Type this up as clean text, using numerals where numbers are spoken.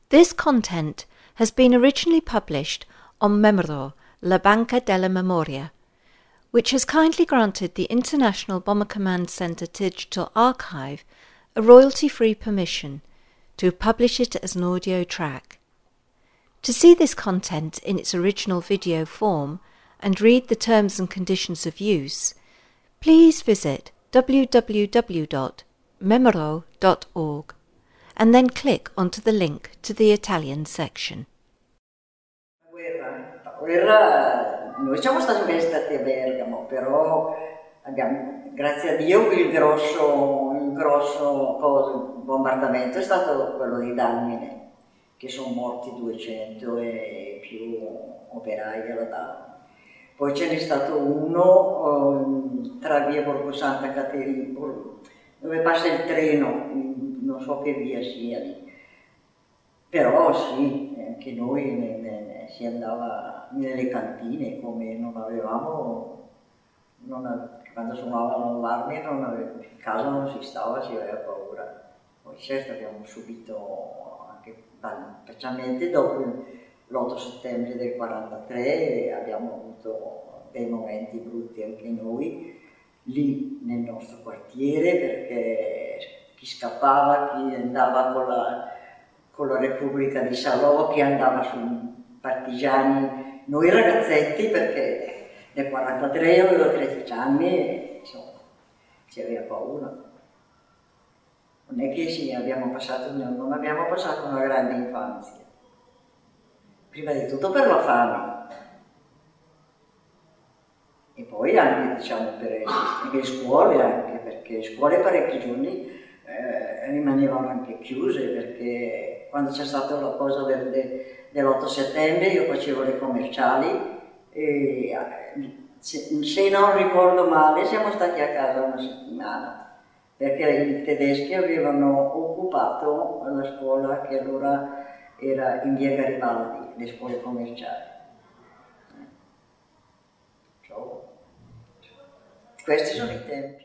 This content has been originally published on Memoro, La Banca della Memoria, which has kindly granted the International Bomber Command Center Digital Archive a royalty-free permission to publish it as an audio track. To see this content in its original video form and read the terms and conditions of use, please visit www.memoro.org and then click onto the link to the Italian section. La guerra, noi siamo stati a Bergamo, però grazie a Dio il grosso bombardamento è stato quello di Dalmine, che sono morti 200 e più operai alla Dalmine. Poi ce n'è stato uno tra via Borgo Santa Caterina, dove passa il treno, non so che via sia lì. Però sì, anche noi si andava nelle cantine, come non avevamo, quando suonavano l'allarme in casa non si stava, si aveva paura. Poi certo abbiamo subito, anche specialmente dopo l'8 settembre del 43, abbiamo avuto dei momenti brutti anche noi, lì nel nostro quartiere, perché chi scappava, chi andava con la Repubblica di Salò, chi andava sui partigiani, noi ragazzetti, perché nel 43 avevo 13 anni e insomma si aveva paura. Non è che sì, non abbiamo passato una grande infanzia, prima di tutto per la fame e poi anche diciamo per le scuole, anche perché scuole parecchi giorni rimanevano anche chiuse, perché quando c'è stata la cosa dell'8 settembre io facevo le commerciali e se non ricordo male siamo stati a casa una settimana, perché i tedeschi avevano occupato la scuola che allora era in via Garibaldi, le scuole commerciali. Questi sono i tempi.